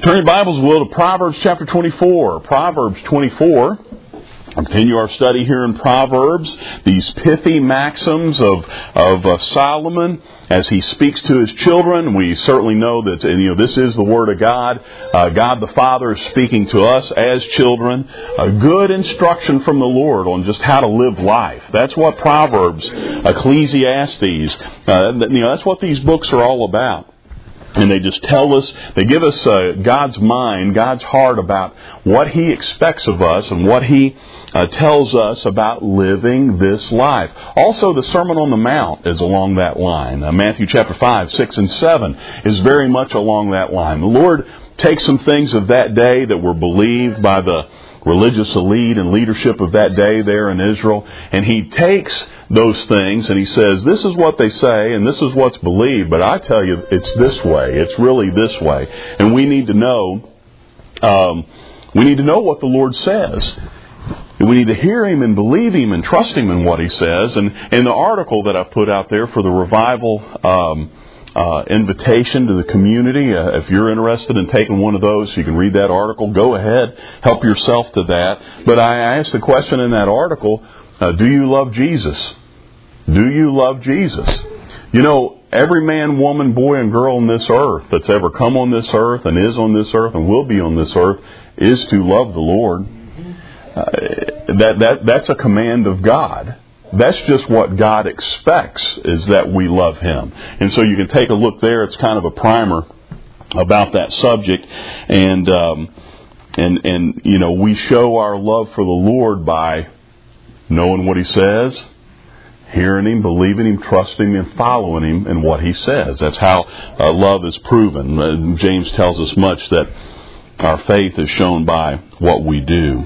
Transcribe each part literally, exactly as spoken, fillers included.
Turn your Bibles, will, to Proverbs chapter twenty-four. Proverbs twenty-four. Continue our study here in Proverbs, these pithy maxims of of uh, Solomon as he speaks to his children. We certainly know that you know this is the Word of God. Uh, God the Father is speaking to us as children. A good instruction from the Lord on just how to live life. That's what Proverbs, Ecclesiastes, uh, you know, that's what these books are all about. And they just tell us, they give us uh, God's mind, God's heart about what He expects of us and what He uh, tells us about living this life. Also, the Sermon on the Mount is along that line. Uh, Matthew chapter five, six, and seven is very much along that line. The Lord takes some things of that day that were believed by the religious elite and leadership of that day there in Israel, and He takes those things and He says, this is what they say and this is what's believed, but I tell you it's this way, it's really this way. And we need to know um, we need to know what the Lord says. We need to hear Him and believe Him and trust Him in what He says. And in the article that I put out there for the revival um Uh, invitation to the community. Uh, if you're interested in taking one of those, you can read that article. Go ahead. Help yourself to that. But I asked the question in that article, uh, do you love Jesus? Do you love Jesus? You know, every man, woman, boy, and girl on this earth that's ever come on this earth and is on this earth and will be on this earth is to love the Lord. Uh, that that that's a command of God. That's just what God expects, is that we love Him. And so you can take a look there. It's kind of a primer about that subject. And, um, and, and you know, we show our love for the Lord by knowing what He says, hearing Him, believing Him, trusting Him, and following Him in what He says. That's how uh, love is proven. Uh, James tells us much that our faith is shown by what we do.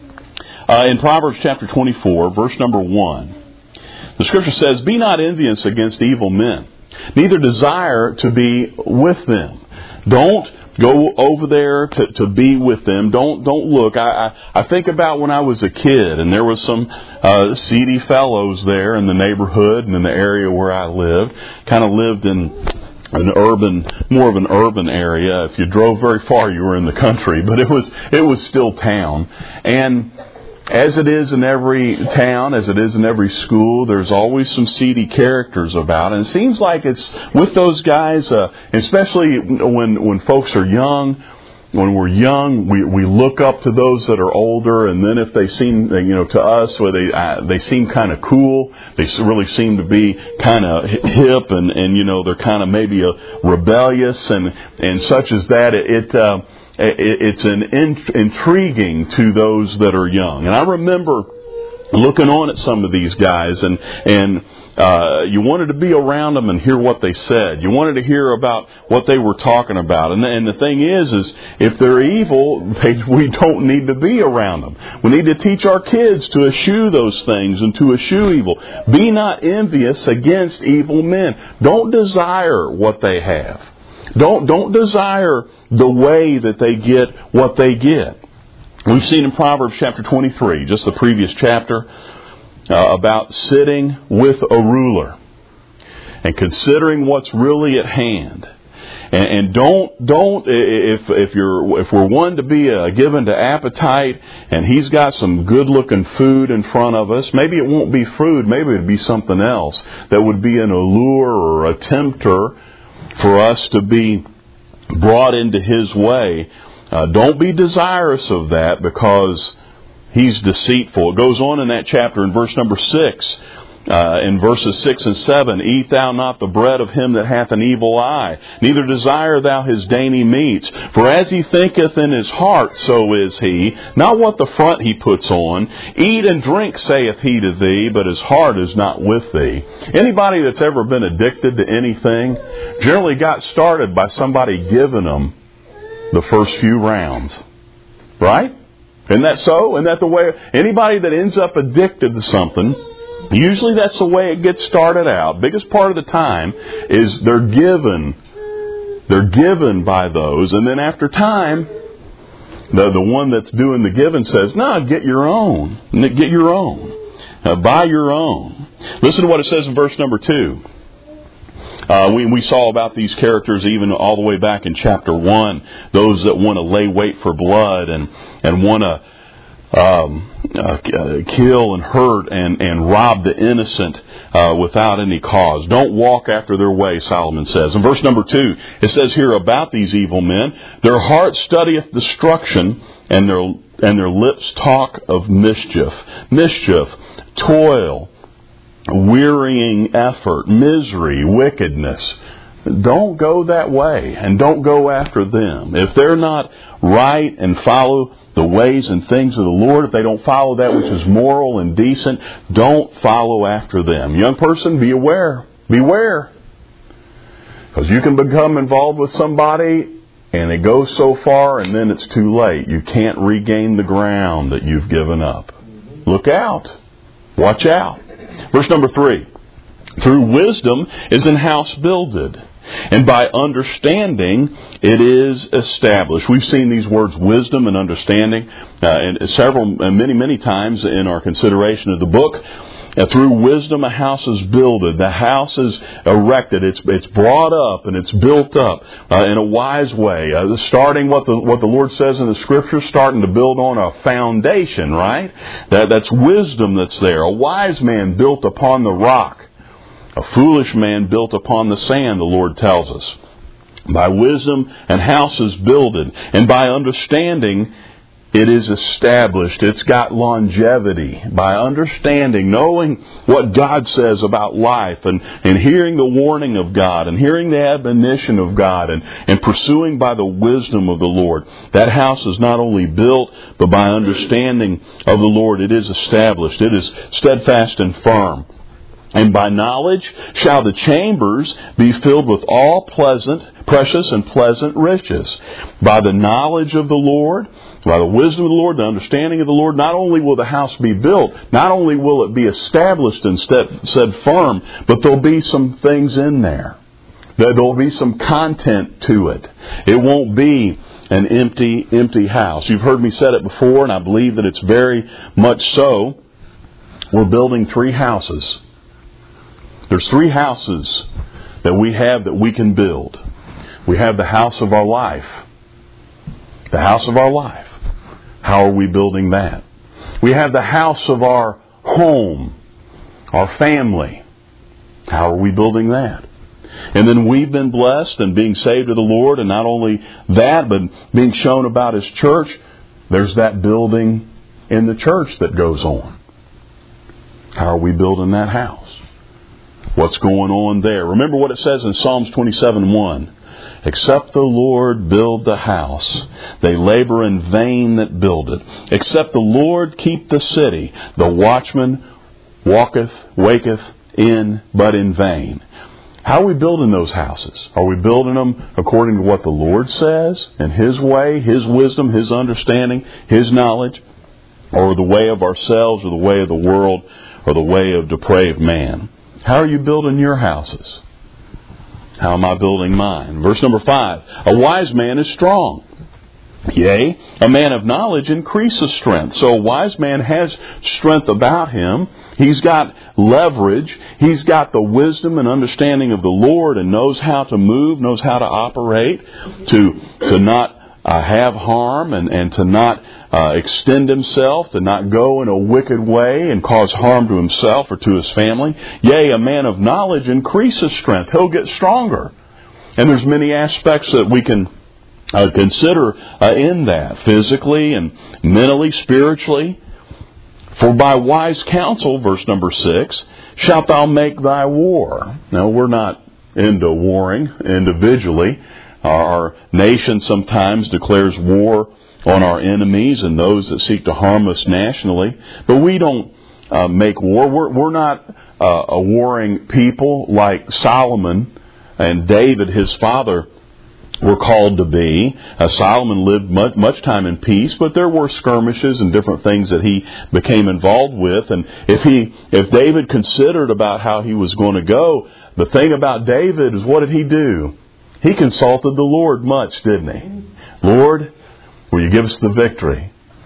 Uh, in Proverbs chapter twenty-four, verse number one, the Scripture says, "Be not envious against evil men, neither desire to be with them." Don't go over there to, to be with them. Don't don't look. I, I, I think about when I was a kid, and there was some uh, seedy fellows there in the neighborhood and in the area where I lived. Kind of lived in an urban, more of an urban area. If you drove very far, you were in the country, but it was it was still town. And as it is in every town, as it is in every school, there's always some seedy characters about. And it seems like it's with those guys, uh, especially when when folks are young. When we're young, we, we look up to those that are older, and then if they seem, you know, to us, where they uh, they seem kind of cool, they really seem to be kind of hip, and, and you know, they're kind of maybe a rebellious and and such as that. It. it uh, It's an int- intriguing to those that are young. And I remember looking on at some of these guys, and and uh, you wanted to be around them and hear what they said. You wanted to hear about what they were talking about. And the, and the thing is, is if they're evil, they, we don't need to be around them. We need to teach our kids to eschew those things and to eschew evil. Be not envious against evil men. Don't desire what they have. Don't don't desire the way that they get what they get. We've seen in Proverbs chapter twenty-three, just the previous chapter, uh, about sitting with a ruler and considering what's really at hand. And, and don't don't if if you're if we're one to be uh, given to appetite, and he's got some good looking food in front of us, maybe it won't be food, maybe it'd be something else that would be an allure or a tempter for us to be brought into his way. Uh, don't be desirous of that, because he's deceitful. It goes on in that chapter in verse number six, uh, in verses six and seven, "Eat thou not the bread of him that hath an evil eye, neither desire thou his dainty meats. For as he thinketh in his heart, so is he. Not what the front he puts on. Eat and drink, saith he to thee, but his heart is not with thee." Anybody that's ever been addicted to anything generally got started by somebody giving them the first few rounds. Right? Isn't that so? Isn't that the way? Anybody that ends up addicted to something, usually that's the way it gets started out. Biggest part of the time is they're given. They're given by those. And then after time, the, the one that's doing the giving says, "No, get your own. Get your own. Uh, buy your own." Listen to what it says in verse number two. Uh, we, we saw about these characters even all the way back in chapter one. Those that want to lay wait for blood and, and want to Um, uh, kill and hurt and, and rob the innocent uh, without any cause. Don't walk after their way, Solomon says. In verse number two, it says here about these evil men, their heart studieth destruction, and their and their lips talk of mischief. Mischief, toil, wearying effort, misery, wickedness. Don't go that way, and don't go after them. If they're not right and follow the ways and things of the Lord, if they don't follow that which is moral and decent, don't follow after them. Young person, be aware. Beware. Because you can become involved with somebody, and it goes so far, and then it's too late. You can't regain the ground that you've given up. Look out. Watch out. Verse number three. Through wisdom is an house builded, and by understanding it is established. We've seen these words wisdom and understanding uh, and several, uh, many, many times in our consideration of the book. Uh, through wisdom a house is builded. The house is erected. It's it's brought up and it's built up uh, in a wise way. Uh, starting what the what the Lord says in the Scripture, starting to build on a foundation, right? That that's wisdom that's there. A wise man built upon the rock. A foolish man built upon the sand, the Lord tells us. By wisdom an house is builded, and by understanding it is established. It's got longevity. By understanding, knowing what God says about life, and, and hearing the warning of God, and hearing the admonition of God, and, and pursuing by the wisdom of the Lord, that house is not only built, but by understanding of the Lord, it is established. It is steadfast and firm. And by knowledge shall the chambers be filled with all pleasant, precious and pleasant riches. By the knowledge of the Lord, by the wisdom of the Lord, the understanding of the Lord, not only will the house be built, not only will it be established and set firm, but there'll be some things in there. There'll be some content to it. It won't be an empty, empty house. You've heard me say it before, and I believe that it's very much so. We're building three houses. There's three houses that we have that we can build. We have the house of our life. The house of our life. How are we building that? We have the house of our home, our family. How are we building that? And then we've been blessed and being saved of the Lord, and not only that, but being shown about His church. There's that building in the church that goes on. How are we building that house? What's going on there? Remember what it says in Psalms twenty-seven one. Except the Lord build the house, they labor in vain that build it. Except the Lord keep the city, the watchman walketh, waketh in, but in vain. How are we building those houses? Are we building them according to what the Lord says, and His way, His wisdom, His understanding, His knowledge, or the way of ourselves, or the way of the world, or the way of depraved man? How are you building your houses? How am I building mine? Verse number five. A wise man is strong. Yea, a man of knowledge increases strength. So a wise man has strength about him. He's got leverage. He's got the wisdom and understanding of the Lord, and knows how to move, knows how to operate, to, to not uh, have harm, and, and to not uh, extend himself, to not go in a wicked way and cause harm to himself or to his family. Yea, a man of knowledge increases strength. He'll get stronger. And there's many aspects that we can uh, consider uh, in that, physically and mentally, spiritually. For by wise counsel, verse number six, shalt thou make thy war. Now, we're not into warring individually. Our nation sometimes declares war on our enemies and those that seek to harm us nationally. But we don't uh, make war. We're, we're not uh, a warring people like Solomon and David, his father, were called to be. Uh, Solomon lived much, much time in peace, but there were skirmishes and different things that he became involved with. And if he, if David considered about how he was going to go, the thing about David is, what did he do? He consulted the Lord much, didn't he? Lord, will you give us the victory?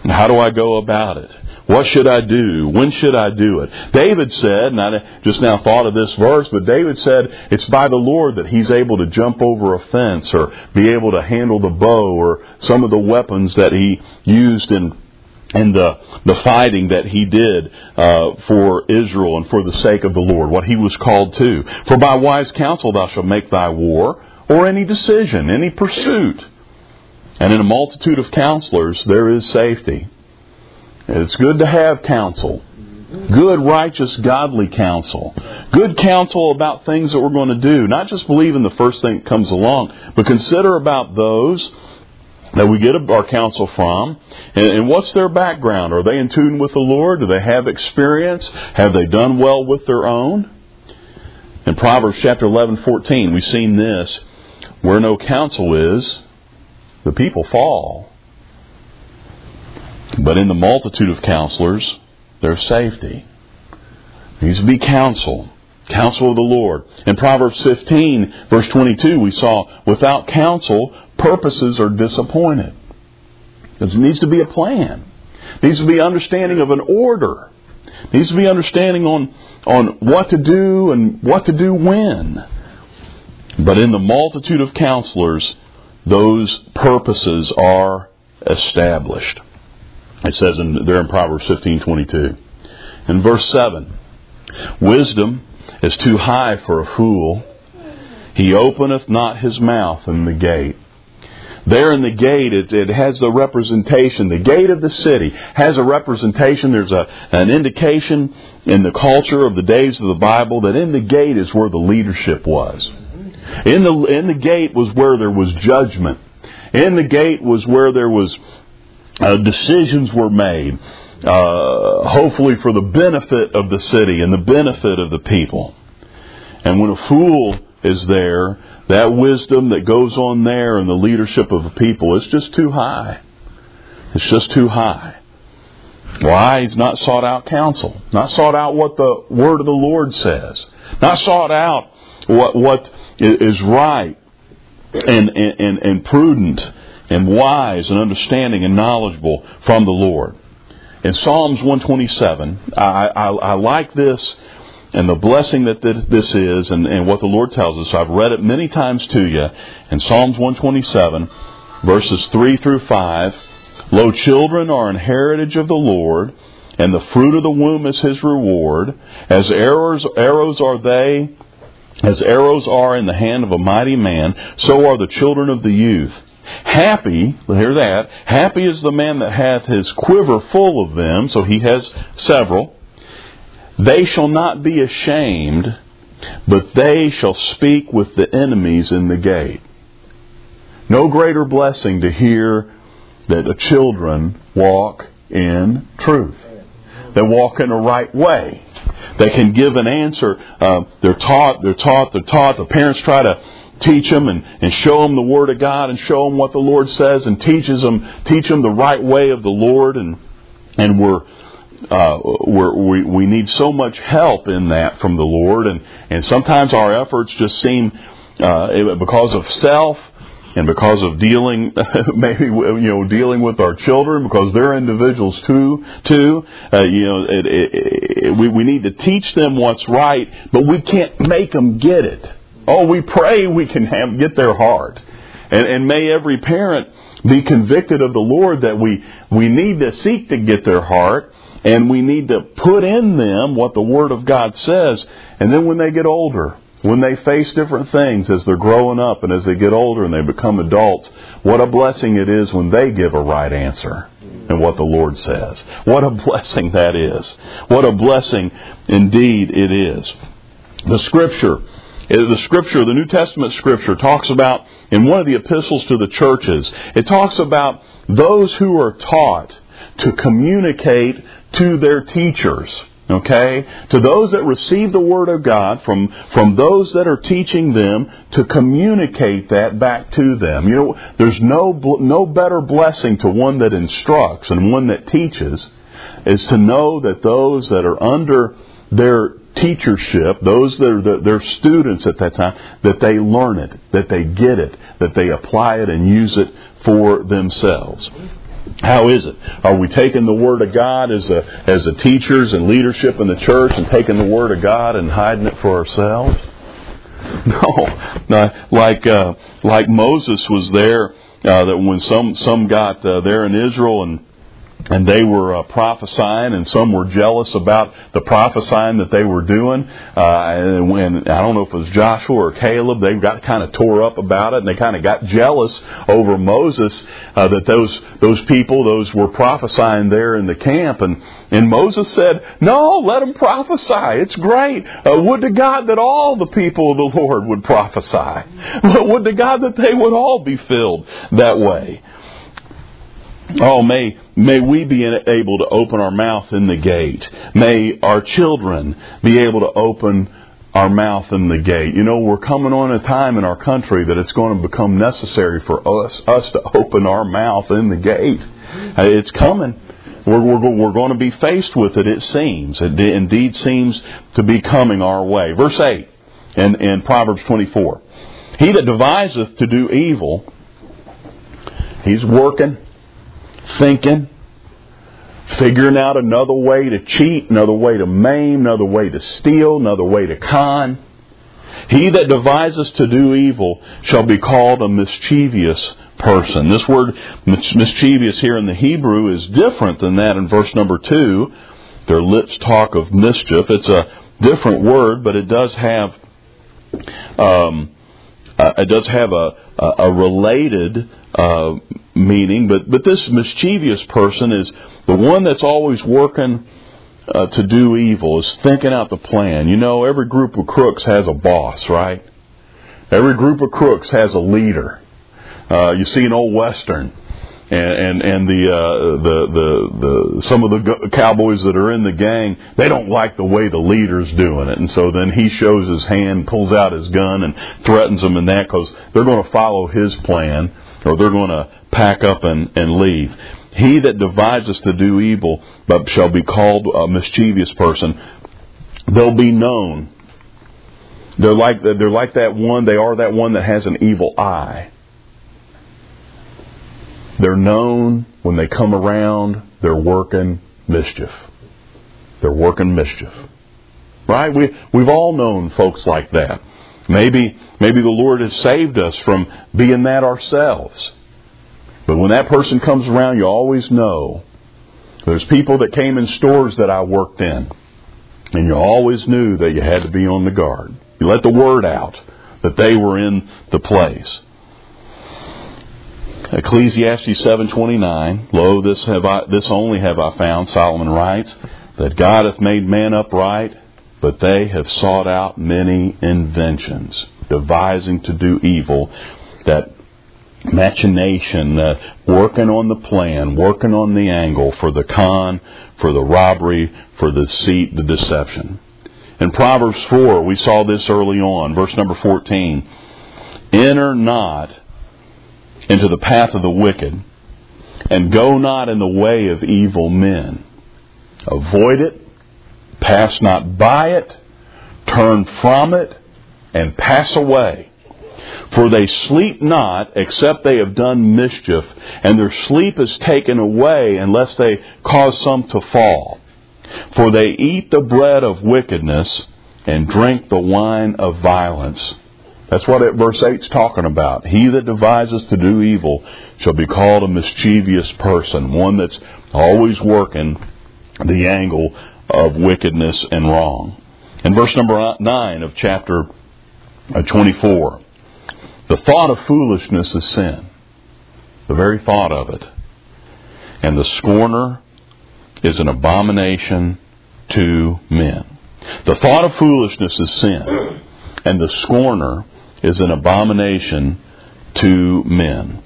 How do I go about it? What should I do? When should I do it? David said, and I just now thought of this verse, but David said it's by the Lord that he's able to jump over a fence or be able to handle the bow or some of the weapons that he used in and the the fighting that he did uh, for Israel and for the sake of the Lord, what he was called to. For by wise counsel thou shalt make thy war, or any decision, any pursuit. And in a multitude of counselors there is safety. And it's good to have counsel. Good, righteous, godly counsel. Good counsel about things that we're going to do. Not just believe in the first thing that comes along, but consider about those that we get our counsel from, and, and what's their background? Are they in tune with the Lord? Do they have experience? Have they done well with their own? In Proverbs chapter eleven, fourteen, we've seen this. Where no counsel is, the people fall. But in the multitude of counselors, there's safety. There needs to be counsel. Counsel of the Lord. In Proverbs fifteen, verse twenty-two, we saw, without counsel, purposes are disappointed. There needs to be a plan. There needs to be understanding of an order. There needs to be understanding on, on what to do and what to do when. But in the multitude of counselors, those purposes are established. It says in, there in Proverbs fifteen twenty-two. In verse seven, wisdom is too high for a fool. He openeth not his mouth in the gate. There in the gate, it, it has the representation. The gate of the city has a representation. There's a, an indication in the culture of the days of the Bible that in the gate is where the leadership was. In the, in the gate was where there was judgment. In the gate was where there was uh, decisions were made. Uh, hopefully for the benefit of the city and the benefit of the people. And when a fool is there, that wisdom that goes on there in the leadership of the people is just too high. It's just too high. Why? He's not sought out counsel. Not sought out what the word of the Lord says. Not sought out what what is right and, and, and prudent and wise and understanding and knowledgeable from the Lord. In Psalms one twenty-seven, I, I, I like this and the blessing that this is and, and what the Lord tells us. I've read it many times to you. In Psalms one twenty-seven, verses three through five, Lo, children are an heritage of the Lord, and the fruit of the womb is His reward. As arrows, arrows are they, as arrows are in the hand of a mighty man, so are the children of the youth. Happy, hear that, happy is the man that hath his quiver full of them, so he has several. They shall not be ashamed, but they shall speak with the enemies in the gate. No greater blessing to hear that the children walk in truth. They walk in the right way. They can give an answer. Uh, they're taught, they're taught, they're taught. The parents try to teach them and, and show them the Word of God and show them what the Lord says and teaches them, teach them the right way of the Lord. And and we're, uh, we're we we need so much help in that from the Lord. And and sometimes our efforts just seem uh, because of self and because of dealing maybe you know dealing with our children because they're individuals too too. Uh, you know it, it, it, we we need to teach them what's right, but we can't make them get it. Oh, we pray we can have, get their heart. And, and may every parent be convicted of the Lord that we, we need to seek to get their heart. And we need to put in them what the Word of God says. And then when they get older, when they face different things as they're growing up and as they get older and they become adults, what a blessing it is when they give a right answer and what the Lord says. What a blessing that is. What a blessing indeed it is. The Scripture... The Scripture, the New Testament Scripture, talks about, in one of the epistles to the churches, it talks about those who are taught to communicate to their teachers. Okay? To those that receive the Word of God from, from those that are teaching them to communicate that back to them. You know, there's no, no better blessing to one that instructs and one that teaches is to know that those that are under their teachership, those that are the, their students at that time, that they learn it, that they get it, that they apply it and use it for themselves. How is it? Are we taking the Word of God as a, as the teachers and leadership in the church and taking the Word of God and hiding it for ourselves? No. no like, uh, like Moses was there, uh, that when some, some got uh, there in Israel and And they were uh, prophesying, and some were jealous about the prophesying that they were doing. Uh, and when, I don't know if it was Joshua or Caleb, they got kind of tore up about it, and they kind of got jealous over Moses, uh, that those those people, those were prophesying there in the camp. And, and Moses said, no, let them prophesy. It's great. Uh, would to God that all the people of the Lord would prophesy. Would to God that they would all be filled that way. Oh, may may we be able to open our mouth in the gate. May our children be able to open our mouth in the gate. You know, we're coming on a time in our country that it's going to become necessary for us us to open our mouth in the gate. It's coming. We're, we're, we're going to be faced with it, it seems. It indeed seems to be coming our way. Verse eight in, in Proverbs twenty-four. He that deviseth to do evil, he's working, thinking, figuring out another way to cheat, another way to maim, another way to steal, another way to con. He that devises to do evil shall be called a mischievous person. This word mischievous here in the Hebrew is different than that in verse number two. Their lips talk of mischief. It's a different word, but it does have um, uh, it does have a a, a related uh, meaning. But but this mischievous person is the one that's always working uh, to do evil, is thinking out the plan. You know, every group of crooks has a boss, right? Every group of crooks has a leader. Uh, you see an old Western, and and, and the, uh, the the the some of the cowboys that are in the gang, they don't like the way the leader's doing it, and so then he shows his hand, pulls out his gun, and threatens them in that because they're going to follow his plan, or they're going to pack up and, and leave. He that devises to do evil, but shall be called a mischievous person. They'll be known. They're like they're like that one. They are that one that has an evil eye. They're known when they come around. They're working mischief. They're working mischief, right? We we've all known folks like that. Maybe maybe the Lord has saved us from being that ourselves. But when that person comes around, you always know. There's people that came in stores that I worked in, and you always knew that you had to be on the guard. You let the word out that they were in the place. Ecclesiastes seven twenty-nine, Lo, this have I, this only have I found, Solomon writes, that God hath made man upright, but they have sought out many inventions, devising to do evil. That machination, uh, working on the plan, working on the angle for the con, for the robbery, for the deceit, the deception. In Proverbs four, we saw this early on, verse number fourteen. Enter not into the path of the wicked, and go not in the way of evil men. Avoid it, pass not by it, turn from it, and pass away. For they sleep not, except they have done mischief, and their sleep is taken away, unless they cause some to fall. For they eat the bread of wickedness, and drink the wine of violence. That's what verse eight is talking about. He that devises to do evil shall be called a mischievous person, one that's always working the angle of wickedness and wrong. In verse number nine of chapter twenty-four, the thought of foolishness is sin. The very thought of it. And the scorner is an abomination to men. The thought of foolishness is sin. And the scorner is an abomination to men.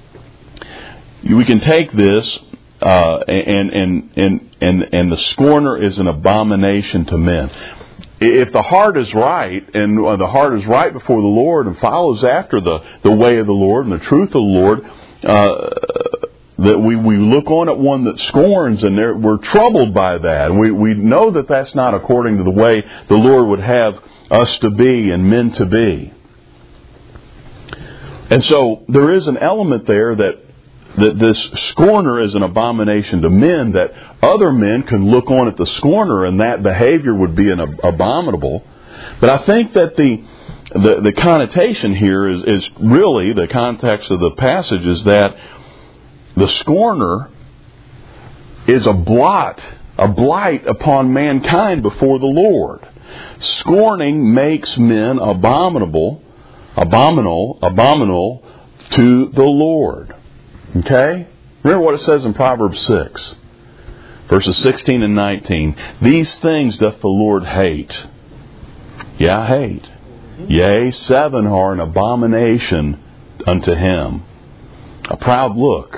We can take this, uh, and, and, and, and, and the scorner is an abomination to men. If the heart is right, and the heart is right before the Lord and follows after the, the way of the Lord and the truth of the Lord, uh, that we, we look on at one that scorns, and we're troubled by that. And we, we know that that's not according to the way the Lord would have us to be and men to be. And so there is an element there that that this scorner is an abomination to men, that other men can look on at the scorner and that behavior would be an ab- abominable. But I think that the the, the connotation here is, is really, the context of the passage is that the scorner is a blot, a blight upon mankind before the Lord. Scorning makes men abominable, abominable, abominable to the Lord. Okay? Remember what it says in Proverbs six, verses sixteen and nineteen. These things doth the Lord hate. Yeah, hate. Yea, seven are an abomination unto him. A proud look.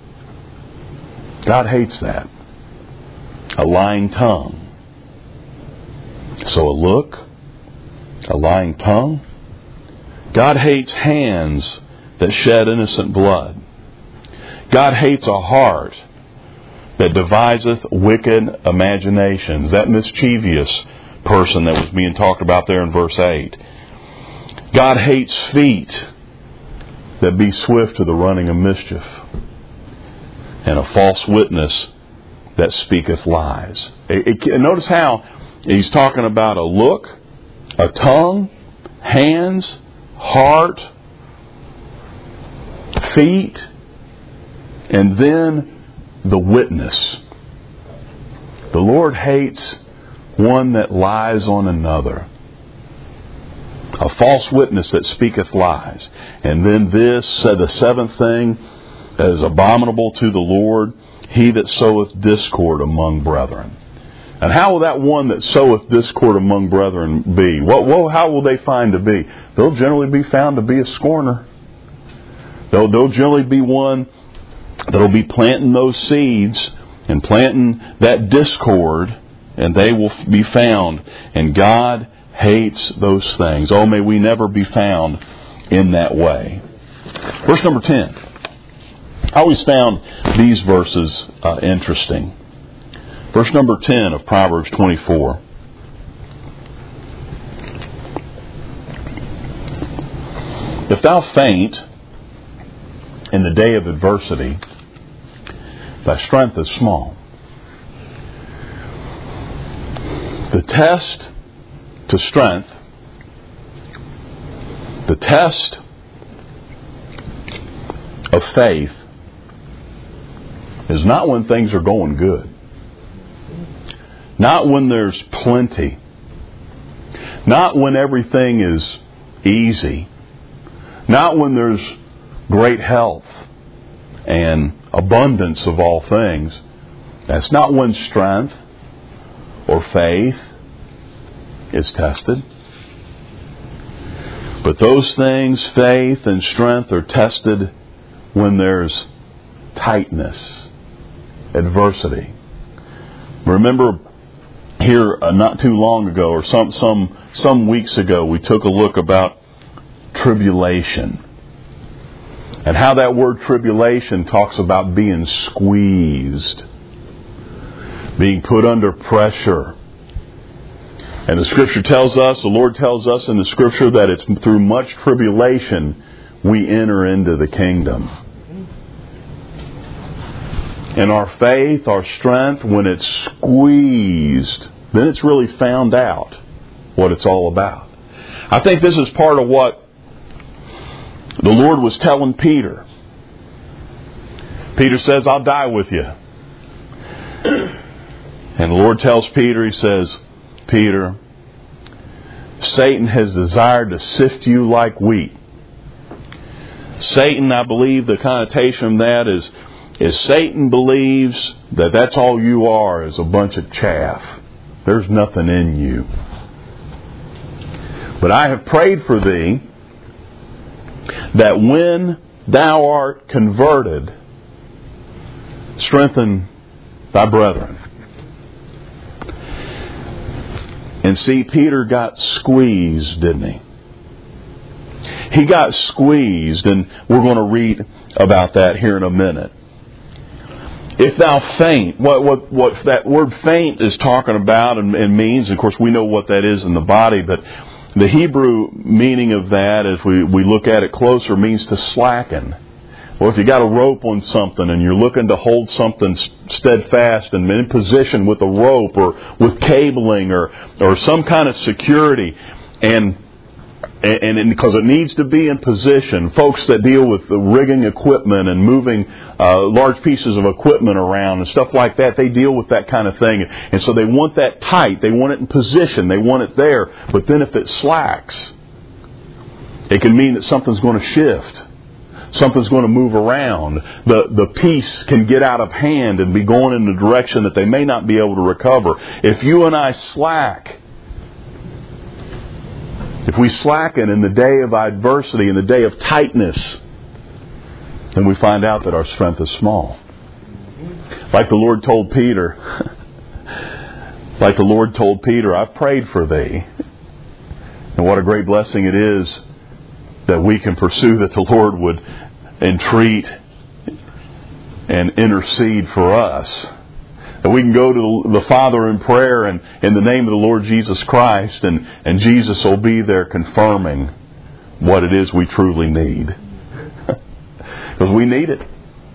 God hates that. A lying tongue. So a look, a lying tongue. God hates hands that shed innocent blood. God hates a heart that deviseth wicked imaginations. That mischievous person that was being talked about there in verse eight. God hates feet that be swift to the running of mischief, and a false witness that speaketh lies. It, it, notice how he's talking about a look, a tongue, hands, heart, feet, and then the witness. The Lord hates one that lies on another. A false witness that speaketh lies. And then this, said the seventh thing that is abominable to the Lord, he that soweth discord among brethren. And how will that one that soweth discord among brethren be? What, what, how will they find to be? They'll generally be found to be a scorner. They'll, they'll generally be one that'll be planting those seeds and planting that discord, and they will be found. And God hates those things. Oh, may we never be found in that way. Verse number ten. I always found these verses uh, interesting. Verse number ten of Proverbs twenty-four. If thou faint in the day of adversity, thy strength is small. The test to strength, the test of faith, is not when things are going good. Not when there's plenty. Not when everything is easy. Not when there's great health and abundance of all things. That's not when strength or faith is tested. But those things, faith and strength, are tested when there's tightness, adversity. Remember here uh, not too long ago, or some some some weeks ago, we took a look about tribulation. And how that word tribulation talks about being squeezed, being put under pressure. And the Scripture tells us, the Lord tells us in the Scripture, that it's through much tribulation we enter into the kingdom. And our faith, our strength, when it's squeezed, then it's really found out what it's all about. I think this is part of what the Lord was telling Peter. Peter says, I'll die with you. And the Lord tells Peter, He says, Peter, Satan has desired to sift you like wheat. Satan, I believe the connotation of that is, is Satan believes that that's all you are, is a bunch of chaff. There's nothing in you. But I have prayed for thee, that when thou art converted, strengthen thy brethren. And see, Peter got squeezed, didn't he? He got squeezed, and we're going to read about that here in a minute. If thou faint, what what what that word faint is talking about and, and means, of course we know what that is in the body, but the Hebrew meaning of that, as we, we look at it closer, means to slacken. Or if you got a rope on something and you're looking to hold something steadfast and in position with a rope or with cabling or, or some kind of security, and And, and because it needs to be in position, folks that deal with the rigging equipment and moving uh, large pieces of equipment around and stuff like that, they deal with that kind of thing. And so they want that tight. They want it in position. They want it there. But then if it slacks, it can mean that something's going to shift. Something's going to move around. The, the piece can get out of hand and be going in a direction that they may not be able to recover. If you and I slack, if we slacken in the day of adversity, in the day of tightness, then we find out that our strength is small. Like the Lord told Peter, like the Lord told Peter, I've prayed for thee. And what a great blessing it is that we can pursue that the Lord would entreat and intercede for us. That we can go to the Father in prayer and in the name of the Lord Jesus Christ, and, and Jesus will be there confirming what it is we truly need. Because we need it.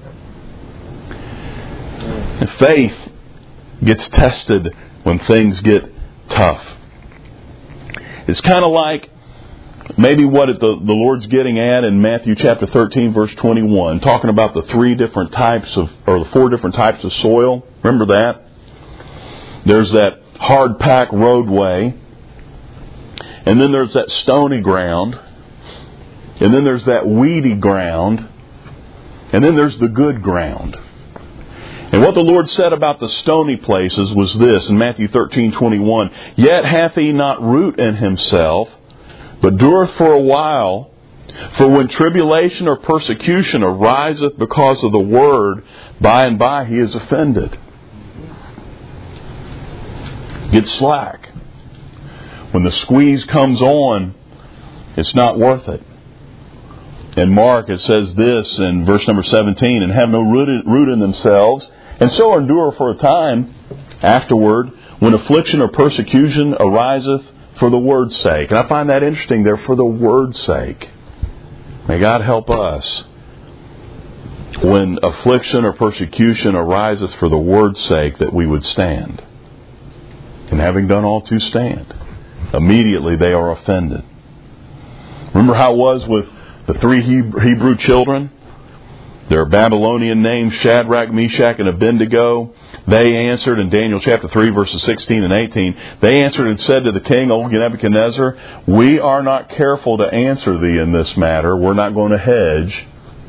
And faith gets tested when things get tough. It's kind of like maybe what the, the Lord's getting at in Matthew chapter thirteen, verse twenty-one, talking about the three different types of, or the four different types of soil. Remember that? There's that hard packed roadway, and then there's that stony ground, and then there's that weedy ground, and then there's the good ground. And what the Lord said about the stony places was this in Matthew thirteen twenty-one, yet hath he not root in himself, but dureth for a while. For when tribulation or persecution ariseth because of the word, by and by he is offended. Get slack. When the squeeze comes on, it's not worth it. In Mark it says this in verse number seventeen, and have no root in, root in themselves, and so endure for a time afterward, when affliction or persecution ariseth for the word's sake. And I find that interesting there, for the word's sake. May God help us. When affliction or persecution arises for the word's sake, that we would stand. And having done all to stand, immediately they are offended. Remember how it was with the three Hebrew children? Their Babylonian names, Shadrach, Meshach, and Abednego. They answered in Daniel chapter three, verses sixteen and eighteen. They answered and said to the king, O Nebuchadnezzar, we are not careful to answer thee in this matter. We're not going to hedge.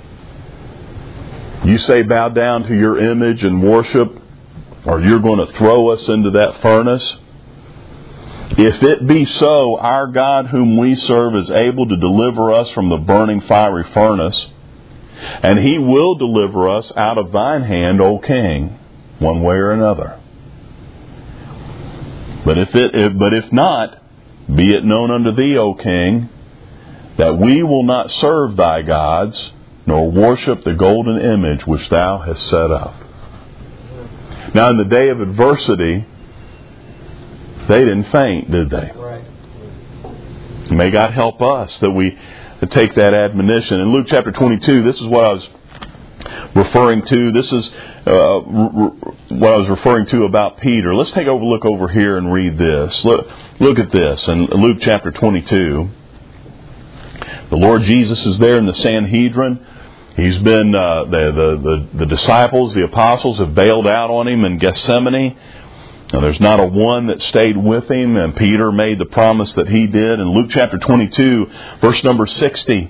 You say bow down to your image and worship, or you're going to throw us into that furnace. If it be so, our God whom we serve is able to deliver us from the burning fiery furnace, and he will deliver us out of thine hand, O king, one way or another. But if it, if, but if not, be it known unto thee, O king, that we will not serve thy gods, nor worship the golden image which thou hast set up. Now, in the day of adversity, they didn't faint, did they? Right. May God help us that we take that admonition. In Luke chapter twenty-two, this is what I was referring to. This is uh, what I was referring to about Peter. Let's take a look over here and read this. Look, look at this in Luke chapter twenty-two. The Lord Jesus is there in the Sanhedrin. He's been, uh, the, the, the, the disciples, the apostles have bailed out on him in Gethsemane. Now, there's not a one that stayed with him, and Peter made the promise that he did. In Luke chapter twenty-two, verse number sixty,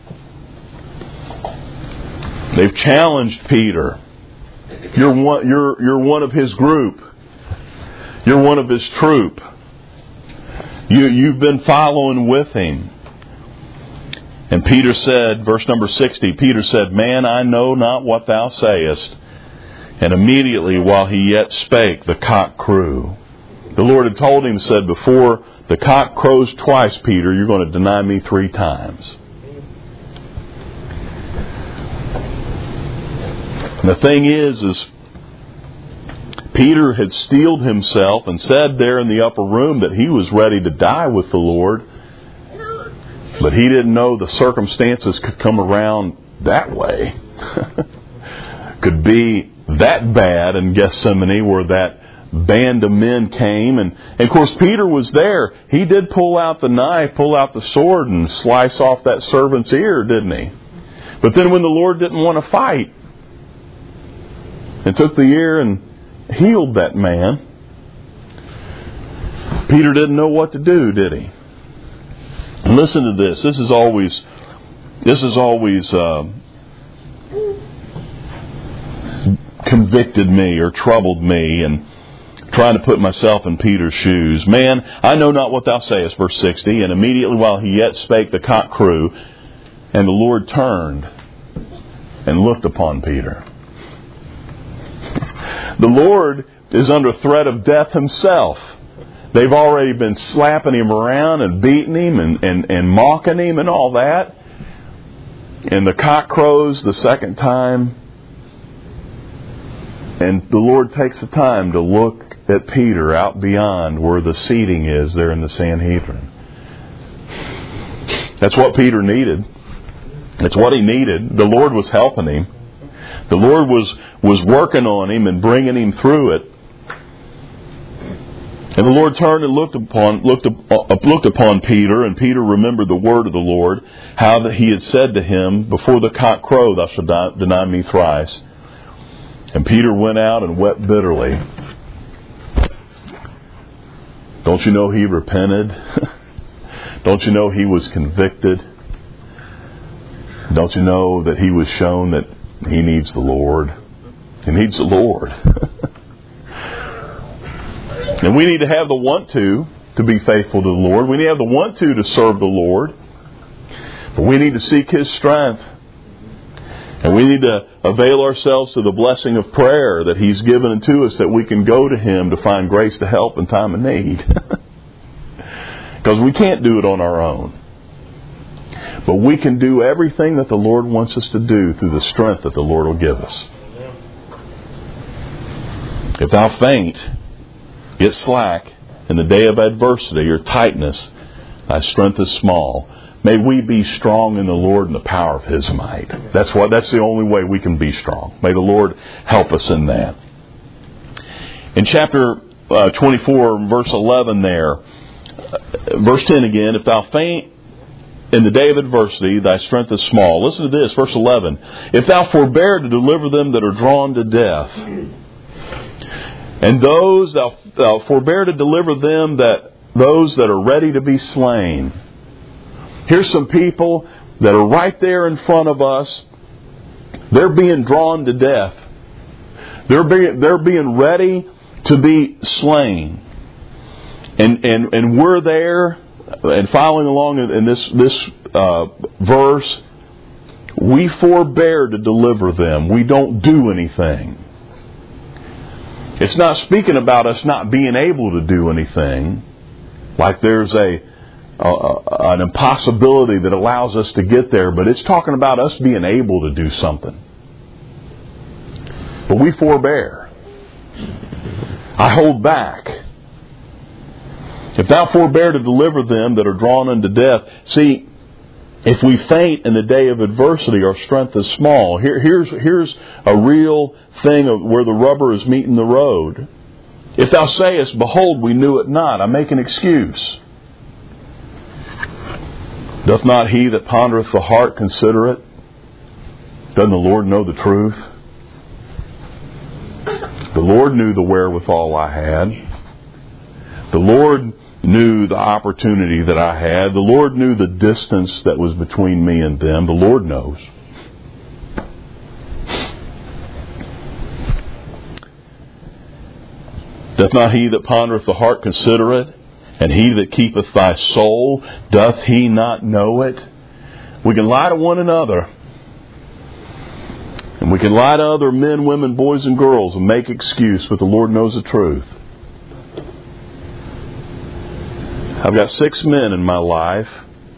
they've challenged Peter. You're one, you're, you're one of his group. You're one of his troop. You, you've been following with him. And Peter said, verse number sixty, Peter said, Man, I know not what thou sayest. And immediately while he yet spake, the cock crew. The Lord had told him, said, before the cock crows twice, Peter, you're going to deny me three times. And the thing is, is Peter had steeled himself and said there in the upper room that he was ready to die with the Lord. But he didn't know the circumstances could come around that way. could be that bad in Gethsemane where that band of men came. And, and of course, Peter was there. He did pull out the knife, pull out the sword, and slice off that servant's ear, didn't he? But then when the Lord didn't want to fight, and took the ear and healed that man, Peter didn't know what to do, did he? And listen to this. This is always, this is always uh, convicted me or troubled me, and trying to put myself in Peter's shoes. Man, I know not what thou sayest, verse sixty. And immediately while he yet spake, the cock crew, and the Lord turned and looked upon Peter. The Lord is under threat of death himself. They've already been slapping him around and beating him and, and, and mocking him and all that. And the cock crows the second time. And the Lord takes the time to look at Peter out beyond where the seating is there in the Sanhedrin. That's what Peter needed. That's what he needed. The Lord was helping him. The Lord was, was working on him and bringing him through it. And the Lord turned and looked upon looked up, looked upon Peter, and Peter remembered the word of the Lord, how that he had said to him, before the cock crow, thou shalt deny me thrice. And Peter went out and wept bitterly. Don't you know he repented? Don't you know he was convicted? Don't you know that he was shown that he needs the Lord? He needs the Lord. And we need to have the want to, to be faithful to the Lord. We need to have the want to, to serve the Lord. But we need to seek His strength. And we need to avail ourselves to the blessing of prayer that He's given unto us, that we can go to Him to find grace to help in time of need. Because we can't do it on our own. But we can do everything that the Lord wants us to do through the strength that the Lord will give us. If thou faint, get slack in the day of adversity or tightness, thy strength is small. May we be strong in the Lord and the power of His might. That's what. That's the only way we can be strong. May the Lord help us in that. In chapter uh, twenty-four, verse eleven there, uh, verse ten again, if thou faint in the day of adversity, thy strength is small. Listen to this, verse eleven. If thou forbear to deliver them that are drawn to death, and those thou, thou forbear to deliver them that those that are ready to be slain. Here's some people that are right there in front of us. They're being drawn to death. They're being they're being ready to be slain. And and and we're there and following along in this this uh, verse. We forbear to deliver them. We don't do anything. It's not speaking about us not being able to do anything, like there's a, a an impossibility that allows us to get there, but it's talking about us being able to do something. But we forbear. I hold back. If thou forbear to deliver them that are drawn unto death. See, if we faint in the day of adversity, our strength is small. Here, here's, here's a real thing of where the rubber is meeting the road. If thou sayest, behold, we knew it not, I make an excuse. Doth not he that pondereth the heart consider it? Doesn't the Lord know the truth? The Lord knew the wherewithal I had. The Lord knew the opportunity that I had. The Lord knew the distance that was between me and them. The Lord knows. Doth not he that pondereth the heart consider it? And he that keepeth thy soul, doth he not know it? We can lie to one another. And we can lie to other men, women, boys, and girls and make excuse, but the Lord knows the truth. I've got six men in my life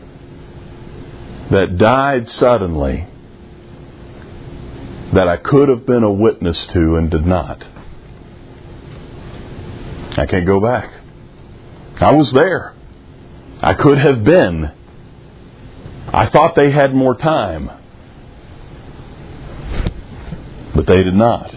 that died suddenly that I could have been a witness to and did not. I can't go back. I was there. I could have been. I thought they had more time. But they did not.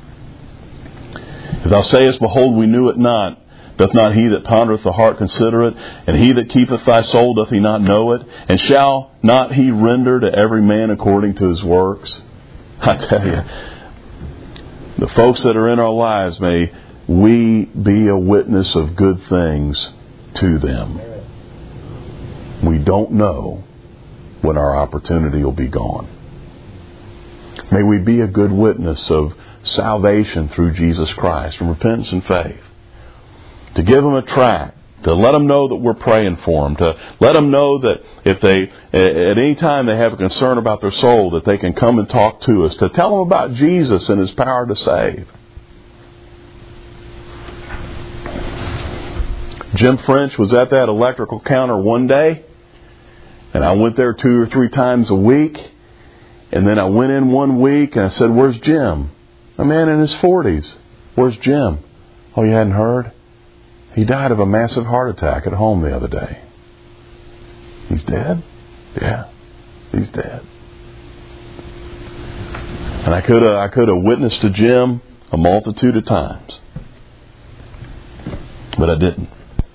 If thou sayest, Behold, we knew it not, doth not he that pondereth the heart consider it? And he that keepeth thy soul, doth he not know it? And shall not he render to every man according to his works? I tell you, the folks that are in our lives, may we be a witness of good things to them. We don't know when our opportunity will be gone. May we be a good witness of salvation through Jesus Christ and repentance and faith. To give them a tract, to let them know that we're praying for them, to let them know that if they, at any time they have a concern about their soul, that they can come and talk to us, to tell them about Jesus and His power to save. Jim French was at that electrical counter one day, and I went there two or three times a week, and then I went in one week and I said, Where's Jim? A man in his forties. Where's Jim? Oh, you hadn't heard? He died of a massive heart attack at home the other day. He's dead? Yeah, he's dead. And I could have I could have witnessed to Jim a multitude of times. But I didn't.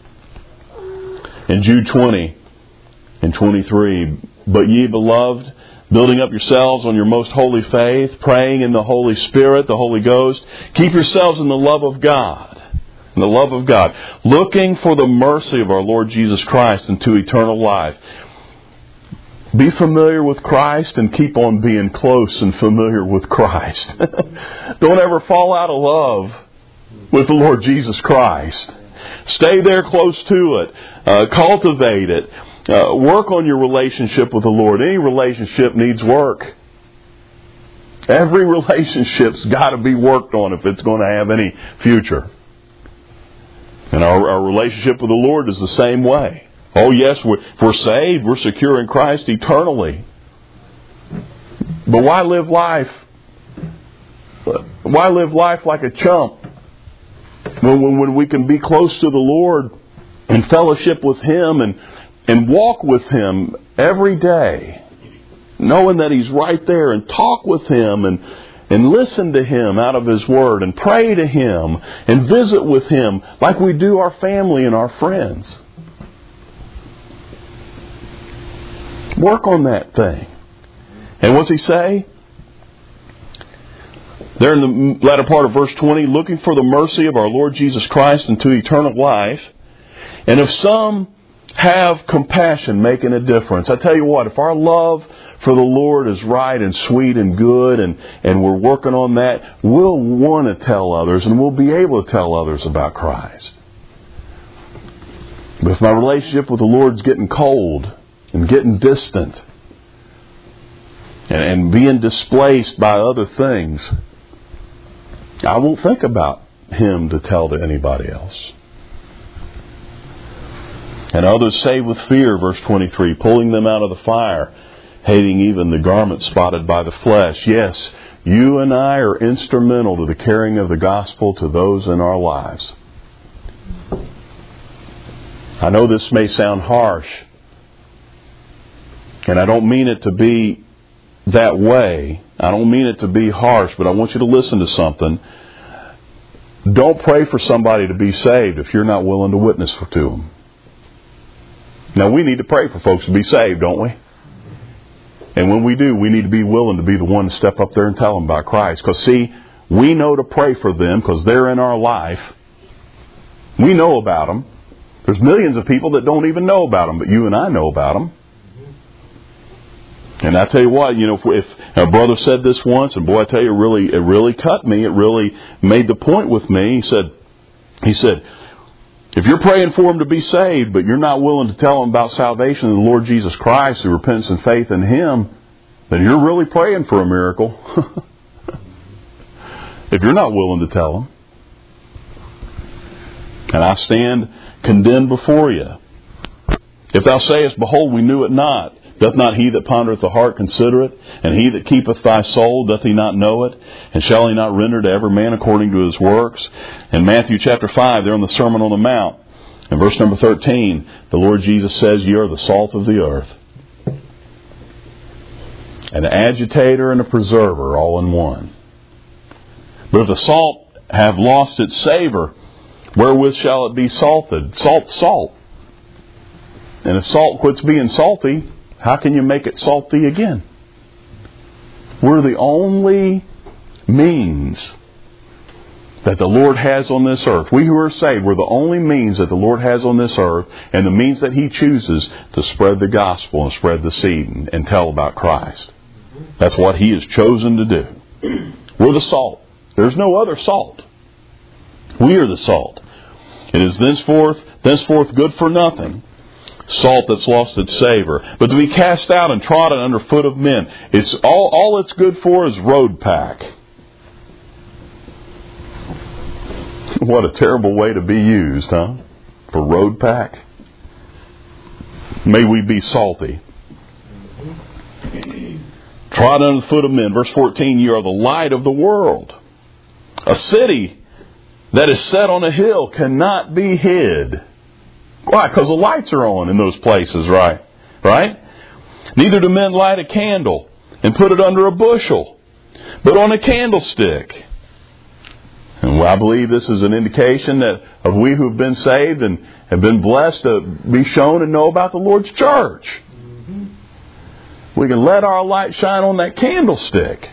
In Jude twenty and twenty-three, But ye beloved, building up yourselves on your most holy faith, praying in the Holy Spirit, the Holy Ghost, keep yourselves in the love of God. In the love of God. Looking for the mercy of our Lord Jesus Christ into eternal life. Be familiar with Christ and keep on being close and familiar with Christ. Don't ever fall out of love with the Lord Jesus Christ. Stay there close to it. Uh, cultivate it. Uh, work on your relationship with the Lord. Any relationship needs work. Every relationship's got to be worked on if it's going to have any future. And our, our relationship with the Lord is the same way. Oh yes, we're, if we're saved, we're secure in Christ eternally. But why live life? Why live life like a chump when, when, when we can be close to the Lord and fellowship with Him and, and walk with Him every day, knowing that He's right there, and talk with Him and And listen to Him out of His Word, and pray to Him, and visit with Him like we do our family and our friends. Work on that thing. And what's He say? There in the latter part of verse twenty, looking for the mercy of our Lord Jesus Christ unto eternal life. And if some have compassion, making a difference. I tell you what, if our love for the Lord is right and sweet and good, and, and we're working on that, we'll want to tell others, and we'll be able to tell others about Christ. But if my relationship with the Lord's getting cold and getting distant and, and being displaced by other things, I won't think about Him to tell to anybody else. And others say with fear, verse twenty-three, pulling them out of the fire, hating even the garment spotted by the flesh. Yes, you and I are instrumental to the carrying of the gospel to those in our lives. I know this may sound harsh, and I don't mean it to be that way. I don't mean it to be harsh, but I want you to listen to something. Don't pray for somebody to be saved if you're not willing to witness to them. Now, we need to pray for folks to be saved, don't we? And when we do, we need to be willing to be the one to step up there and tell them about Christ. Because, see, we know to pray for them because they're in our life. We know about them. There's millions of people that don't even know about them, but you and I know about them. And I tell you what, you know, if, if a brother said this once, and boy, I tell you, it really, it really cut me. It really made the point with me. He said, he said, if you're praying for them to be saved, but you're not willing to tell them about salvation in the Lord Jesus Christ through repentance and faith in Him, then you're really praying for a miracle. If you're not willing to tell them. And I stand condemned before you. If thou sayest, Behold, we knew it not, doth not he that pondereth the heart consider it? And he that keepeth thy soul, doth he not know it? And shall he not render to every man according to his works? In Matthew chapter five, there in the Sermon on the Mount, in verse number thirteen, the Lord Jesus says, Ye are the salt of the earth. An agitator and a preserver all in one. But if the salt have lost its savor, wherewith shall it be salted? Salt, salt. And if salt quits being salty, how can you make it salty again? We're the only means that the Lord has on this earth. We who are saved, we're the only means that the Lord has on this earth, and the means that He chooses to spread the gospel and spread the seed and, and tell about Christ. That's what He has chosen to do. We're the salt. There's no other salt. We are the salt. It is thenceforth, thenceforth good for nothing. Salt that's lost its savor. But to be cast out and trodden under foot of men. It's all, all it's good for is road pack. What a terrible way to be used, huh? For road pack. May we be salty. Trodden under the foot of men. Verse fourteen, ye are the light of the world. A city that is set on a hill cannot be hid. Why? Because the lights are on in those places, right? Right? Neither do men light a candle and put it under a bushel, but on a candlestick. And I believe this is an indication that of we who have been saved and have been blessed to be shown and know about the Lord's church. Mm-hmm. We can let our light shine on that candlestick.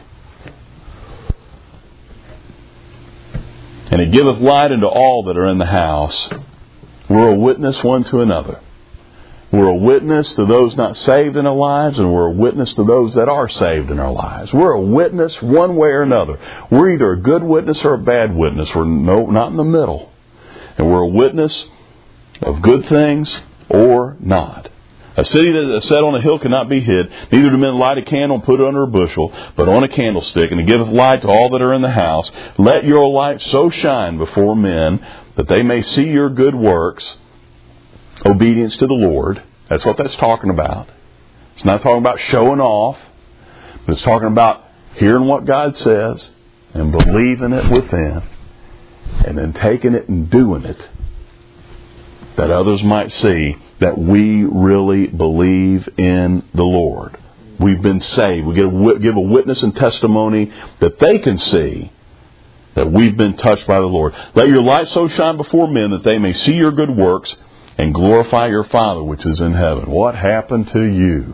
And it giveth light unto all that are in the house. We're a witness one to another. We're a witness to those not saved in our lives, and we're a witness to those that are saved in our lives. We're a witness one way or another. We're either a good witness or a bad witness. We're no, not in the middle. And we're a witness of good things or not. A city that is set on a hill cannot be hid. Neither do men light a candle and put it under a bushel, but on a candlestick, and it giveth light to all that are in the house. Let your light so shine before men that they may see your good works, obedience to the Lord. That's what that's talking about. It's not talking about showing off, but it's talking about hearing what God says and believing it within, and then taking it and doing it, that others might see that we really believe in the Lord. We've been saved. We give a witness and testimony that they can see that we've been touched by the Lord. Let your light so shine before men that they may see your good works and glorify your Father which is in heaven. What happened to you?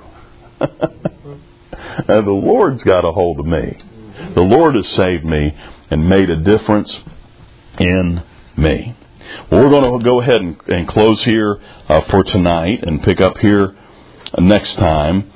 Now, the Lord's got a hold of me. The Lord has saved me and made a difference in me. Well, we're going to go ahead and, and close here uh, for tonight and pick up here next time.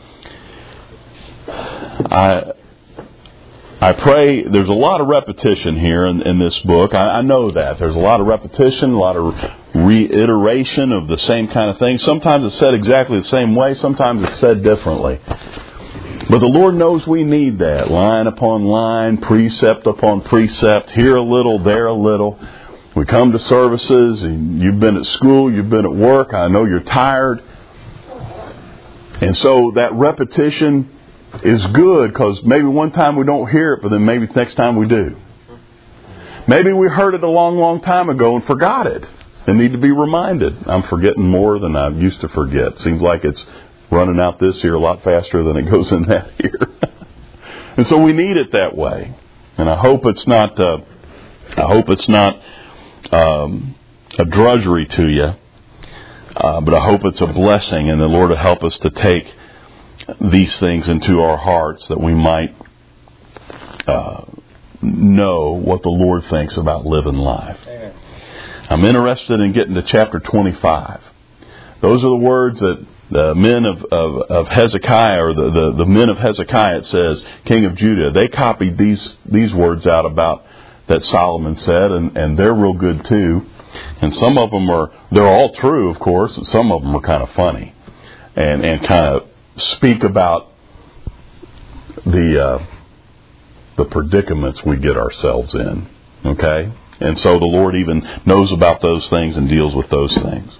I I pray there's a lot of repetition here in, in this book. I, I know that. There's a lot of repetition, a lot of reiteration of the same kind of thing. Sometimes it's said exactly the same way. Sometimes it's said differently. But the Lord knows we need that. Line upon line, precept upon precept, here a little, there a little. We come to services, and you've been at school, you've been at work. I know you're tired. And so that repetition is good, because maybe one time we don't hear it, but then maybe next time we do. Maybe we heard it a long, long time ago and forgot it and need to be reminded. I'm forgetting more than I used to forget. Seems like it's running out this year a lot faster than it goes in that year. And so we need it that way. And I hope it's not. Uh, I hope it's not um, a drudgery to you, uh, but I hope it's a blessing, and the Lord will help us to take these things into our hearts, that we might uh, know what the Lord thinks about living life. Amen. I'm interested in getting to chapter twenty-five. Those are the words that the men of, of, of Hezekiah, or the, the, the men of Hezekiah, it says, king of Judah, they copied these these words out about that Solomon said, and, and they're real good too. And some of them are, they're all true, of course, and some of them are kind of funny and, and kind of speak about the uh, the predicaments we get ourselves in. Okay? And so the Lord even knows about those things and deals with those things.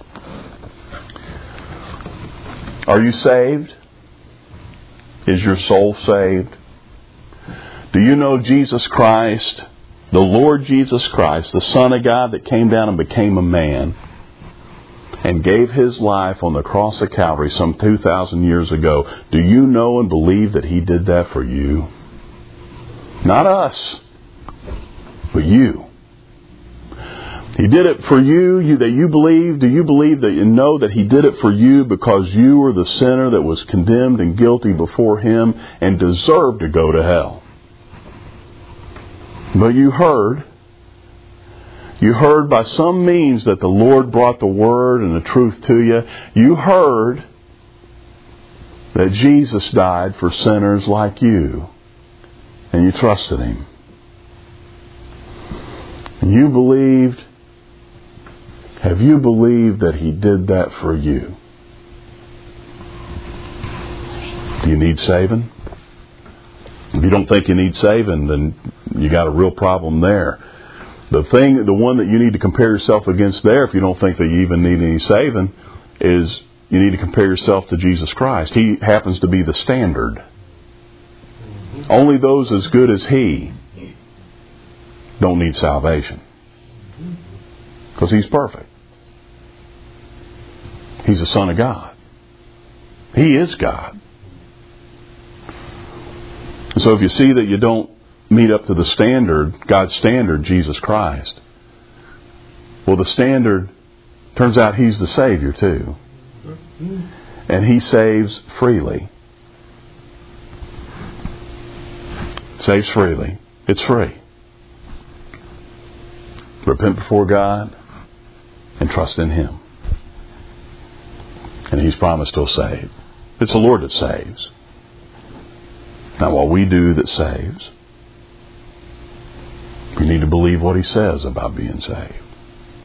Are you saved? Is your soul saved? Do you know Jesus Christ, the Lord Jesus Christ, the Son of God that came down and became a man and gave His life on the cross of Calvary some two thousand years ago? Do you know and believe that He did that for you? Not us. but you. He did it for you, you that you believe. Do you believe that you know that He did it for you because you were the sinner that was condemned and guilty before Him and deserved to go to hell? But you heard. You heard by some means that the Lord brought the Word and the truth to you. You heard that Jesus died for sinners like you. And you trusted Him. And you believed. Have you believed that He did that for you? Do you need saving? If you don't think you need saving, then you got a real problem there. The thing, the one that you need to compare yourself against there, if you don't think that you even need any saving, is you need to compare yourself to Jesus Christ. He happens to be the standard. Only those as good as He don't need salvation. Because He's perfect. He's the Son of God. He is God. So if you see that you don't meet up to the standard, God's standard, Jesus Christ, well, the standard, turns out He's the Savior too. And He saves freely. Saves freely. It's free. Repent before God and trust in Him. And He's promised He'll save. It's the Lord that saves. Not what we do that saves. We need to believe what He says about being saved.